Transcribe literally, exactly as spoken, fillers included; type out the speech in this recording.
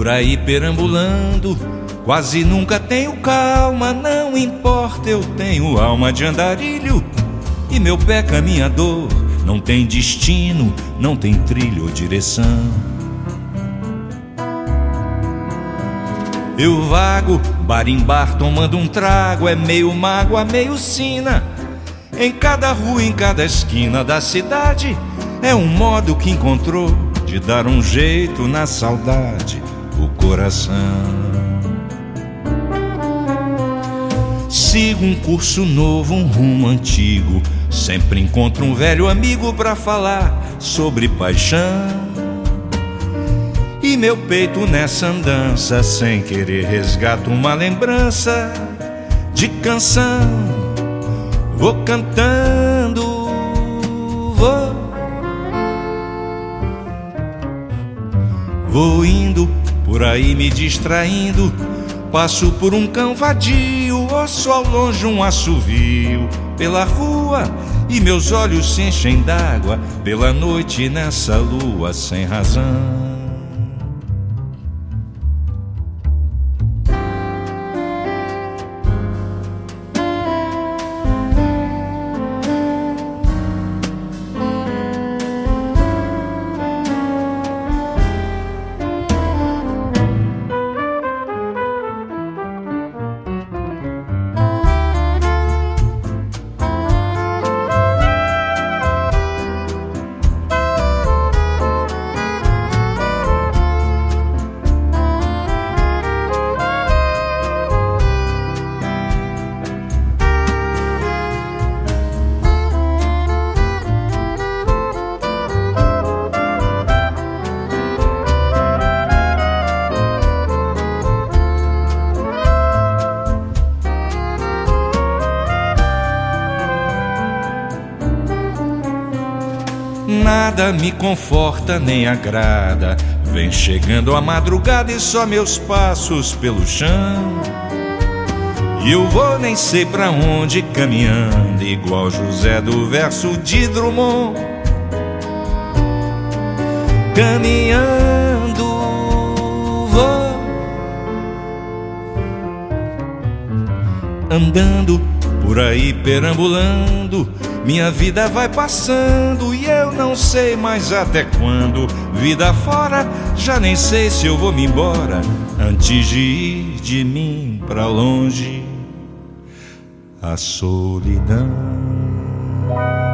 por aí perambulando, quase nunca tenho calma, não importa, eu tenho alma de andarilho e meu pé caminhador, não tem destino, não tem trilho ou direção. Eu vago, bar em bar, tomando um trago, é meio mágoa, meio sina. Em cada rua, em cada esquina da cidade, é um modo que encontrou de dar um jeito na saudade, o coração. Sigo um curso novo, um rumo antigo, sempre encontro um velho amigo pra falar sobre paixão. E meu peito nessa andança, sem querer resgata uma lembrança de canção. Vou cantando, vou Vou indo por aí me distraindo, passo por um cão vadio, ouço ao longe um assovio pela rua e meus olhos se enchem d'água pela noite nessa lua sem razão. Nada me conforta nem agrada, vem chegando a madrugada e só meus passos pelo chão. E eu vou nem sei pra onde caminhando, igual José do verso de Drummond. Caminhando vou, andando por aí perambulando, minha vida vai passando e eu não sei mais até quando. Vida fora, já nem sei se eu vou me embora antes de ir de mim pra longe a solidão.